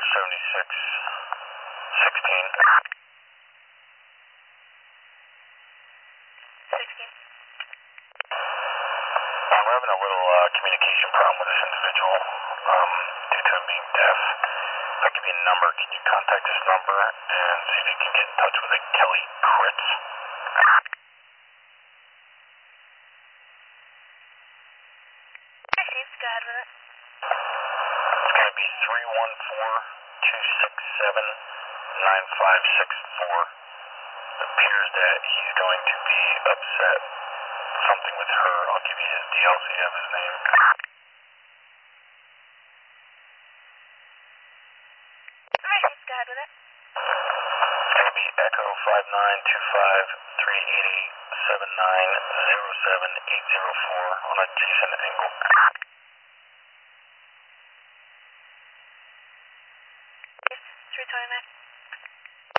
7616. 16. We're having a little communication problem with this individual due to him being deaf. If I give you a number, can you contact this number and see if you can get in touch with a Kelly Kritz? Received. Go ahead with it. It's going to be 314-267-9564. It appears that he's going to be upset. Something with her. I'll give you his DL so you have his name. Received. Go ahead with it. It's going to be Echo 5925-380-7907-804 on a Jason Engel. 329.